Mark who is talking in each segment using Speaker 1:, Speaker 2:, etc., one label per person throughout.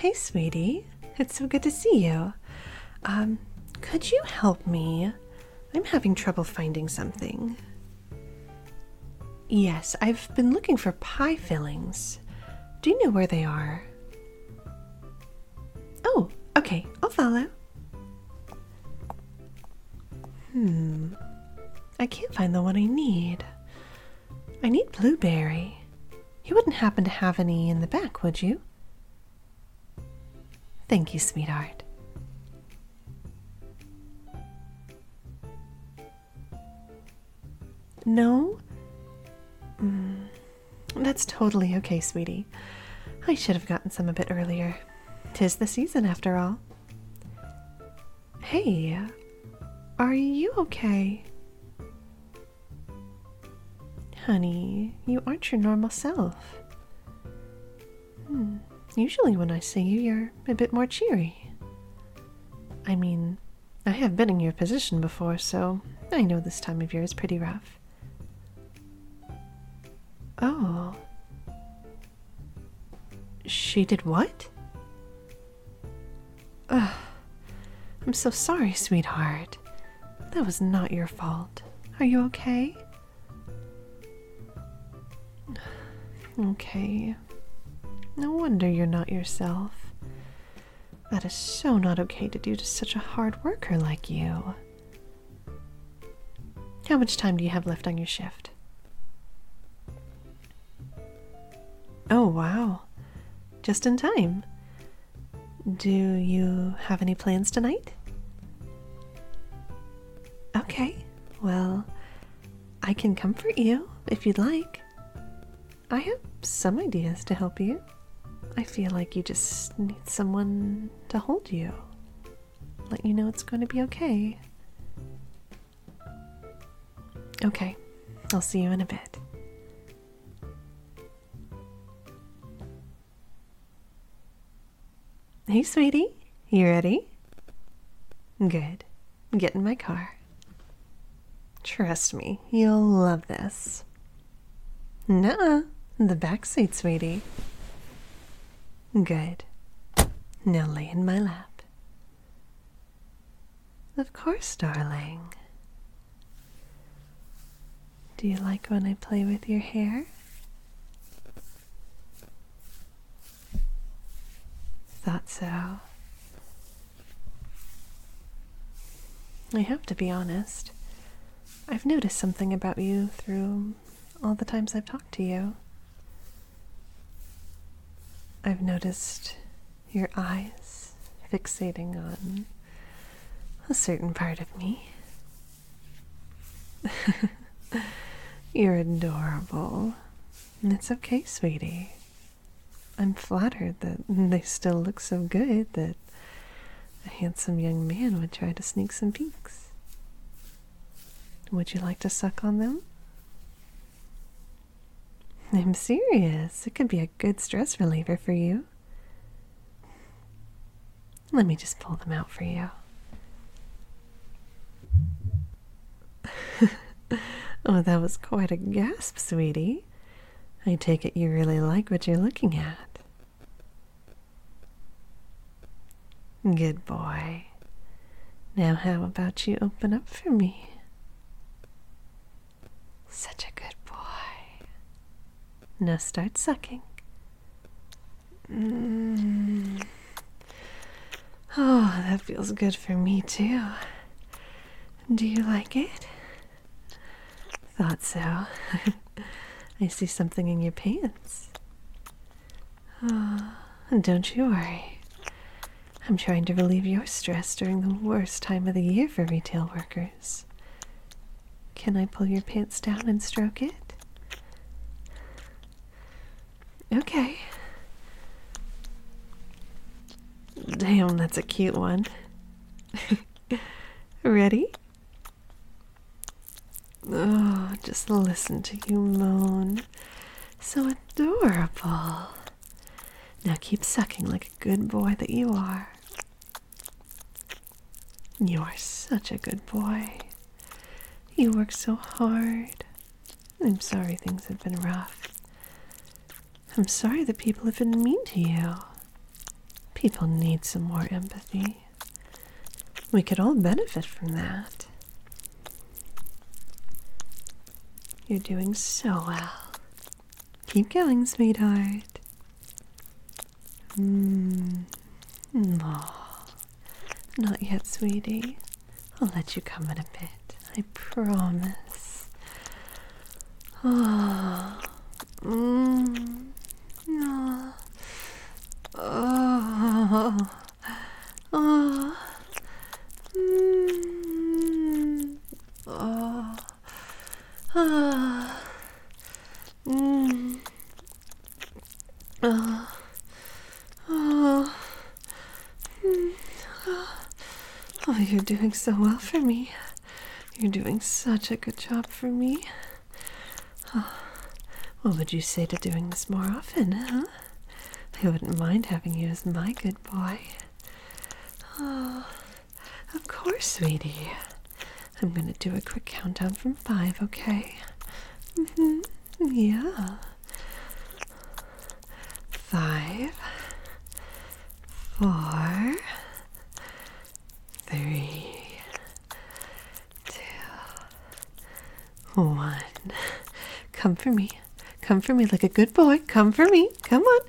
Speaker 1: Hey, sweetie. It's so good to see you. Could you help me? I'm having trouble finding something. Yes, I've been looking for pie fillings. Do you know where they are? Oh, okay, I'll follow. I can't find the one I need. I need blueberry. You wouldn't happen to have any in the back, would you? Thank you, sweetheart. No? That's totally okay, sweetie. I should have gotten some a bit earlier. 'Tis the season, after all. Hey, are you okay? Honey, you aren't your normal self. Usually when I see you, you're a bit more cheery. I mean, I have been in your position before, so I know this time of year is pretty rough. Oh. She did what? Ugh. I'm so sorry, sweetheart. That was not your fault. Are you okay? Okay. No wonder you're not yourself. That is so not okay to do to such a hard worker like you. How much time do you have left on your shift? Oh, wow. Just in time. Do you have any plans tonight? Okay, well, I can comfort you if you'd like. I have some ideas to help you. I feel like you just need someone to hold you. Let you know it's going to be okay. Okay, I'll see you in a bit. Hey, sweetie, you ready? Good. Get in my car. Trust me, you'll love this. Nuh-uh, the back seat, sweetie. Good. Now lay in my lap. Of course, darling. Do you like when I play with your hair? Thought so. I have to be honest. I've noticed something about you through all the times I've talked to you. I've noticed your eyes fixating on a certain part of me. You're adorable. It's okay, sweetie. I'm flattered that they still look so good that a handsome young man would try to sneak some peeks. Would you like to suck on them? I'm serious. It could be a good stress reliever for you. Let me just pull them out for you. Oh, that was quite a gasp, sweetie. I take it you really like what you're looking at. Good boy. Now how about you open up for me? Such a good boy. Now start sucking. Oh, that feels good for me too. Do you like it? Thought so. I see something in your pants. Oh, don't you worry. I'm trying to relieve your stress during the worst time of the year for retail workers. Can I pull your pants down and stroke it? Okay. Damn, that's a cute one. Ready? Oh, just listen to you moan. So adorable. Now keep sucking like a good boy that you are. You are such a good boy. You work so hard. I'm sorry things have been rough. I'm sorry that people have been mean to you. people need some more empathy. We could all benefit from that. You're doing so well. Keep going, sweetheart. Oh, not yet, sweetie. I'll let you come in a bit. I promise. Oh. Oh. Oh. Oh. Oh. Oh. Oh. Oh. Oh, you're doing so well for me. You're doing such a good job for me. Oh, what would you say to doing this more often, huh? I wouldn't mind having you as my good boy. Oh, of course, sweetie. I'm gonna do a quick countdown from 5, okay? Yeah. 5, 4, 3, 2, 1. Come for me. Come for me like a good boy. Come for me. Come on.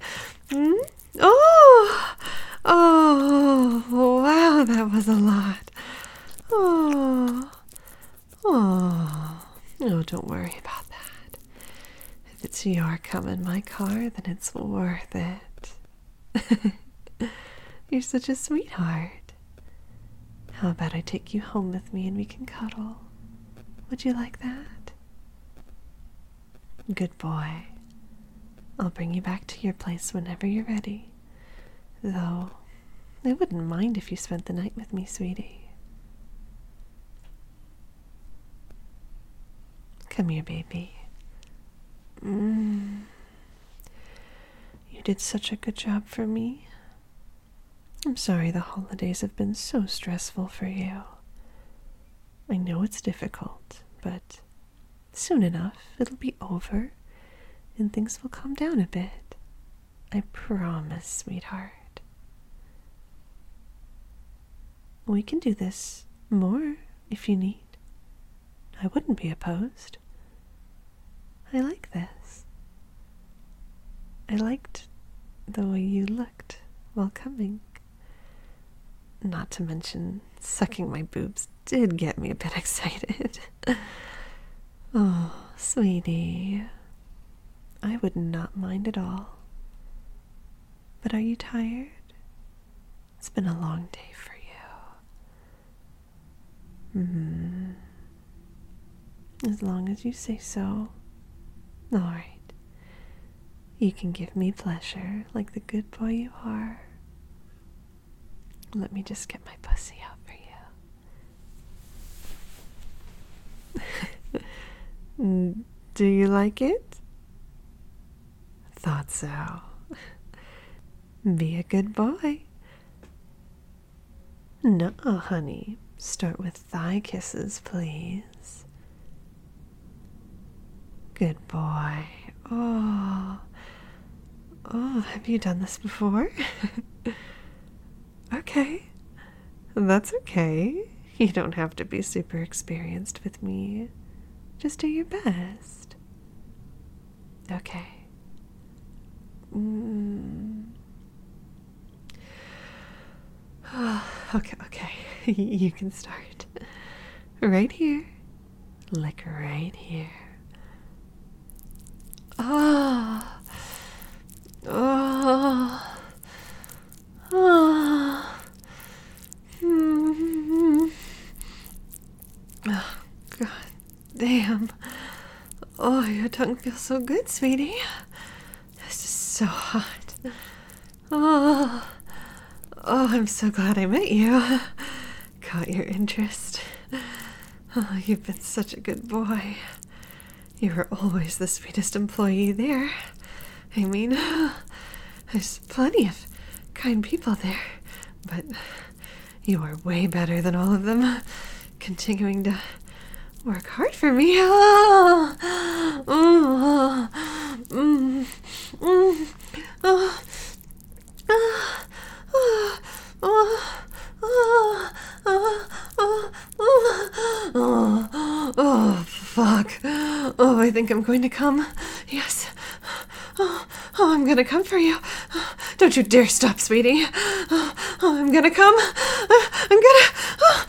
Speaker 1: Oh! Oh, wow, that was a lot. Oh. Oh. Oh, don't worry about that. If it's your cum in my car, then it's worth it. You're such a sweetheart. How about I take you home with me and we can cuddle? Would you like that? Good boy. I'll bring you back to your place whenever you're ready. Though, I wouldn't mind if you spent the night with me, sweetie. Come here, baby. You did such a good job for me. I'm sorry the holidays have been so stressful for you. I know it's difficult, but soon enough it'll be over and things will calm down a bit. I promise, sweetheart. We can do this more if you need. I wouldn't be opposed. I like this. I liked the way you looked while coming. Not to mention, sucking my boobs did get me a bit excited. Oh, sweetie. I would not mind at all. But are you tired? It's been a long day for you. As long as you say so. All right. You can give me pleasure like the good boy you are. Let me just get my pussy out for you. Do you like it? Thought so. Be a good boy. No, honey. Start with thigh kisses, please. Good boy. Oh, have you done this before? Okay. That's okay. You don't have to be super experienced with me. Just do your best. Okay. Okay. You can start. Right here. Like right here. Oh. Oh, God damn. Oh, your tongue feels so good, sweetie. This is so hot. Oh, I'm so glad I met you. Caught your interest. Oh, you've been such a good boy. You were always the sweetest employee there. I mean, there's plenty of kind people there, but you are way better than all of them, continuing to work hard for me. think I'm going to come. Yes. Oh, I'm gonna come for you. Don't you dare stop, sweetie. I'm gonna come. I'm gonna.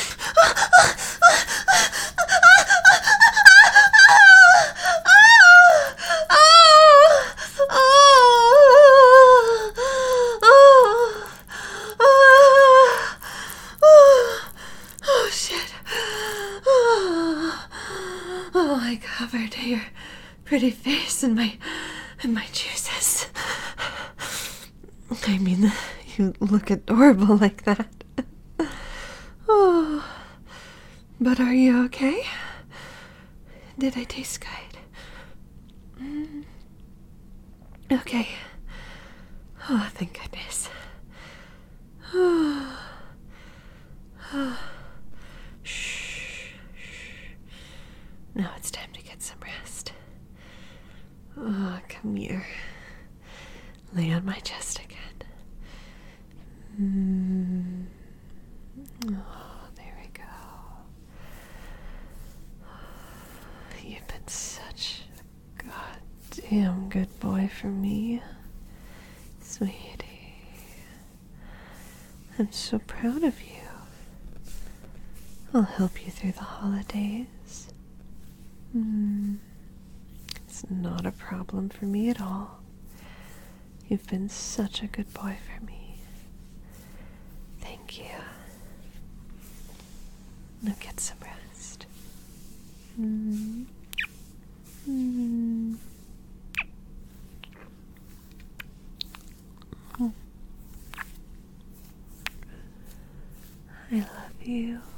Speaker 1: Oh, shit. Oh, I covered your pretty face in my juices. I mean, you look adorable like that. Oh, but are you okay? Did I taste good? Okay. Oh, thank goodness. Shh. Now it's time to get some rest. Oh, come here. Lay on my chest again. Oh, there we go. You've been such a goddamn good boy for me, sweetie. I'm so proud of you. I'll help you through the holidays. It's not a problem for me at all. You've been such a good boy for me. Thank you. Now get some rest. I love you.